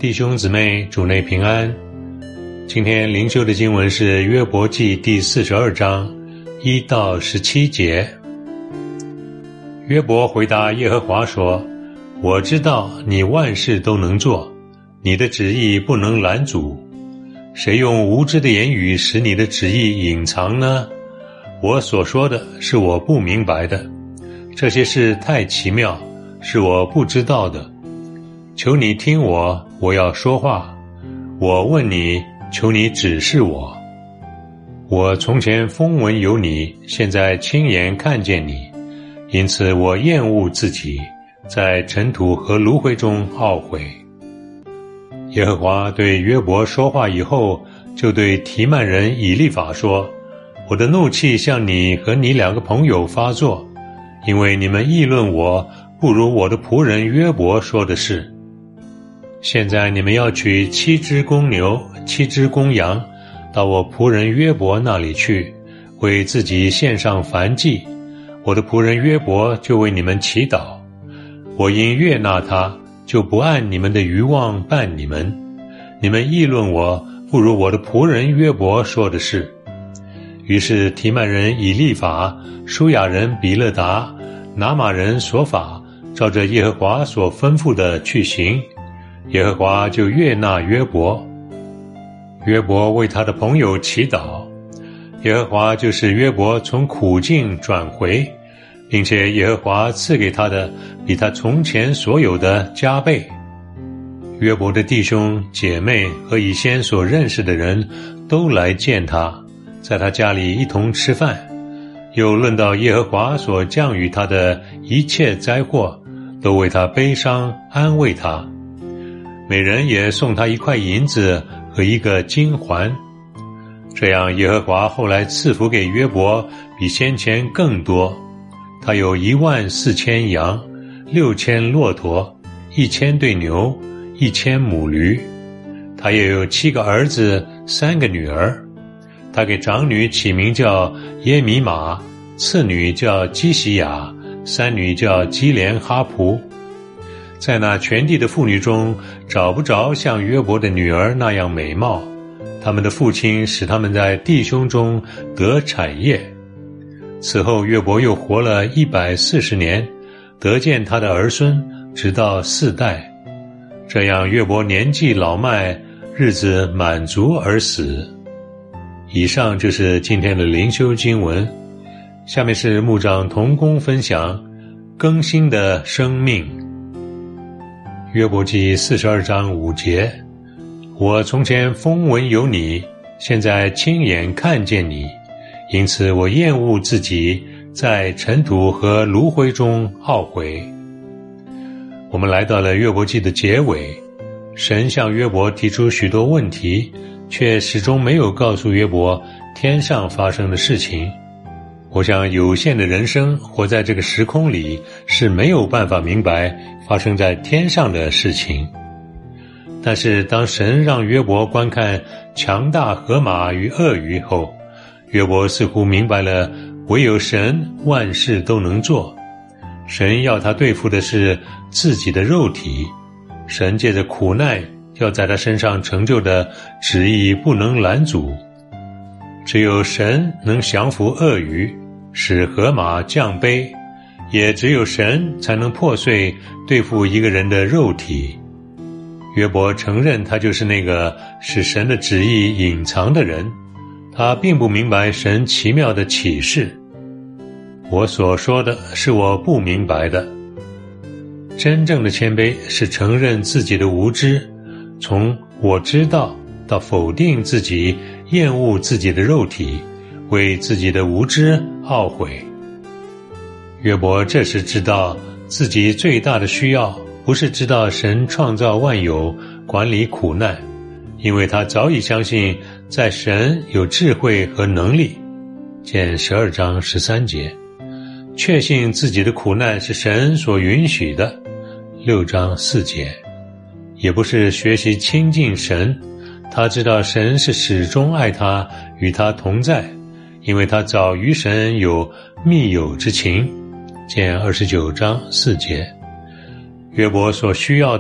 弟兄姊妹，主内平安。今天灵修的经文是约伯记第42章1到17节。约伯回答耶和华说：我知道你万事都能做，你的旨意不能拦阻。谁用无知的言语使你的旨意隐藏呢？我所说的是我不明白的，这些事太奇妙，是我不知道的。求你听我，我要说话。我问你，求你指示我。我从前风闻有你，现在亲眼看见你，因此我厌恶自己，在尘土和炉灰中懊悔。耶和华对约伯说话以后，就对提曼人以利法说：我的怒气向你和你2个朋友发作，因为你们议论我不如我的仆人约伯说的是。现在你们要取7只公牛、7只公羊，到我仆人约伯那里去，为自己献上燔祭。我的仆人约伯就为你们祈祷。我因悦纳他，就不按你们的愚妄办你们。你们议论我不如我的仆人约伯说的是。于是提曼人以利法、舒雅人比勒达、拿玛人所法，照着耶和华所吩咐的去行。耶和华就悦纳约伯。约伯为他的朋友祈祷，耶和华就使约伯从苦境转回，并且耶和华赐给他的比他从前所有的加倍。约伯的弟兄姐妹和以先所认识的人都来见他，在他家里一同吃饭，又论到耶和华所降与他的一切灾祸，都为他悲伤安慰他。每人也送他1块银子和1个金环。这样耶和华后来赐福给约伯比先前更多。他有14000羊，6000骆驼，1000对牛，1000母驴。他也有7个儿子，3个女儿。他给长女起名叫耶米玛，次女叫基西雅，三女叫基连哈蒲。在那全地的妇女中，找不着像约伯的女儿那样美貌。他们的父亲使他们在弟兄中得产业。此后约伯又活了140年，得见他的儿孙，直到4代。这样约伯年纪老迈，日子满足而死。以上就是今天的灵修经文。下面是牧长同工分享更新的生命。约伯记42章5节：我从前风闻有你，现在亲眼看见你，因此我厌恶自己，在尘土和炉灰中懊悔。我们来到了约伯记的结尾，神向约伯提出许多问题，却始终没有告诉约伯天上发生的事情。我想有限的人生活在这个时空里，是没有办法明白发生在天上的事情。但是当神让约伯观看强大河马与鳄鱼后，约伯似乎明白了唯有神万事都能做。神要他对付的是自己的肉体，神借着苦难要在他身上成就的旨意不能拦阻。只有神能降服鳄鱼，使河马降卑，也只有神才能破碎对付一个人的肉体。约伯承认他就是那个使神的旨意隐藏的人，他并不明白神奇妙的启示。我所说的是我不明白的。真正的谦卑是承认自己的无知，从我知道到否定自己，厌恶自己的肉体，为自己的无知懊悔。约伯这时知道自己最大的需要不是知道神创造万有，管理苦难，因为他早已相信在神有智慧和能力，见12章13节。确信自己的苦难是神所允许的，6章4节。也不是学习亲近神，他知道神是始终爱他，与他同在，因为他早与神有密友之情，见29章4节。约伯所需要的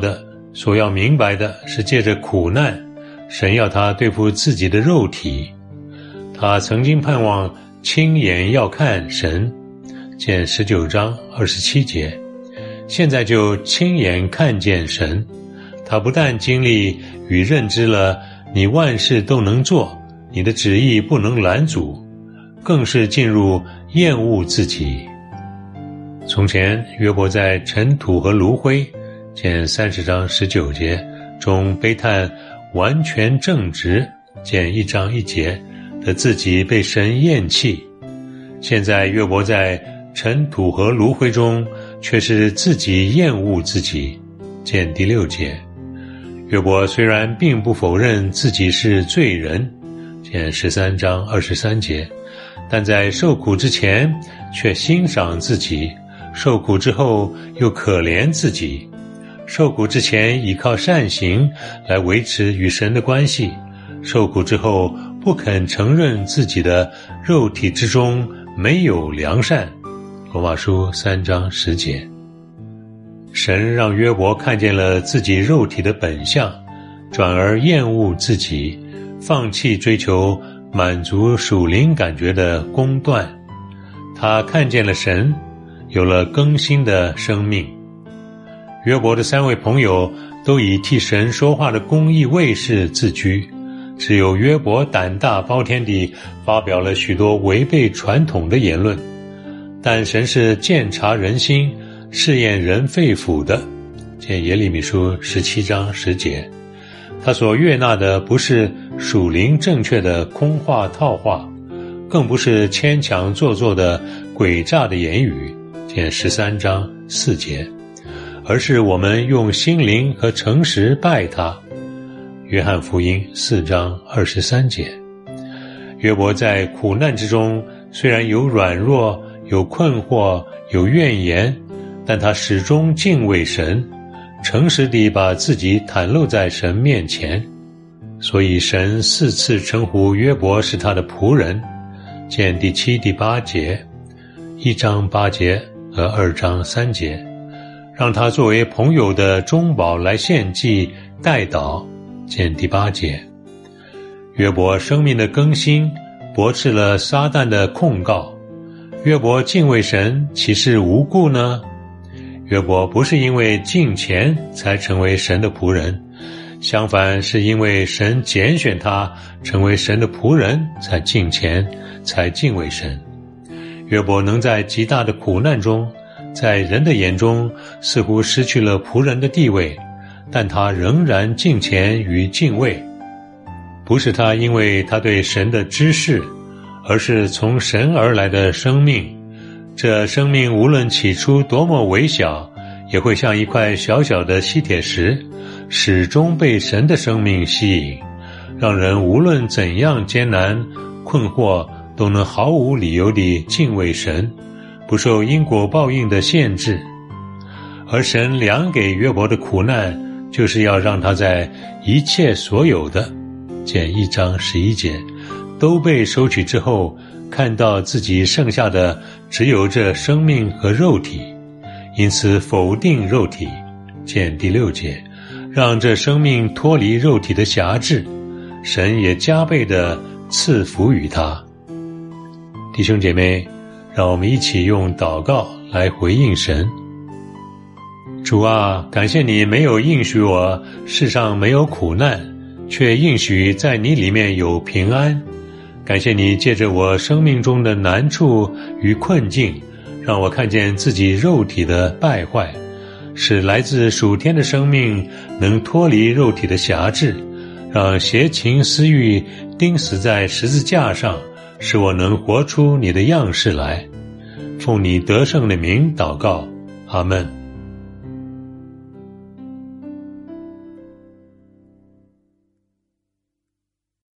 所要明白的是，借着苦难，神要他对付自己的肉体。他曾经盼望亲眼要看神，见19章27节，现在就亲眼看见神。他不但经历与认知了你万事都能做，你的旨意不能拦阻，更是进入厌恶自己。从前约伯在尘土和炉灰，见30章19节中悲叹完全正直，见1章1节的自己被神厌弃。现在约伯在尘土和炉灰中，却是自己厌恶自己，见第6节。约伯虽然并不否认自己是罪人，见13章23节，但在受苦之前却欣赏自己，受苦之后又可怜自己。受苦之前依靠善行来维持与神的关系，受苦之后不肯承认自己的肉体之中没有良善。罗马书3章10节。神让约伯看见了自己肉体的本相，转而厌恶自己，放弃追求满足属灵感觉的公断。他看见了神，有了更新的生命。约伯的3位朋友都以替神说话的公义卫士自居，只有约伯胆大包天地发表了许多违背传统的言论。但神是鉴察人心，试验人肺腑的，见耶利米书17章10节。他所悦纳的不是属灵正确的空话套话，更不是牵强做作的诡诈的言语，见13章4节，而是我们用心灵和诚实拜他，约翰福音4章23节。约伯在苦难之中，虽然有软弱，有困惑，有怨言，但他始终敬畏神，诚实地把自己袒露在神面前。所以神4次称呼约伯是他的仆人，见第7、第8节，1章8节和2章3节，让他作为朋友的中保来献祭代祷，见第8节。约伯生命的更新驳斥了撒旦的控告。约伯敬畏神，岂是无故呢？约伯不是因为敬虔才成为神的仆人，相反是因为神拣选他成为神的仆人，才敬虔，才敬畏神。约伯能在极大的苦难中，在人的眼中似乎失去了仆人的地位，但他仍然敬虔与敬畏，不是他因为他对神的知识，而是从神而来的生命。这生命无论起初多么微小，也会像一块小小的吸铁石，始终被神的生命吸引，让人无论怎样艰难困惑，都能毫无理由地敬畏神，不受因果报应的限制。而神量给约伯的苦难，就是要让他在一切所有的，见1章11节，都被收取之后，看到自己剩下的只有这生命和肉体，因此否定肉体，见第6节，让这生命脱离肉体的辖制，神也加倍地赐福于他。弟兄姐妹，让我们一起用祷告来回应神。主啊，感谢你没有应许我世上没有苦难，却应许在你里面有平安。感谢你借着我生命中的难处与困境，让我看见自己肉体的败坏，使来自属天的生命能脱离肉体的辖制，让邪情私欲钉死在十字架上，使我能活出你的样式来。奉你得胜的名祷告，阿们。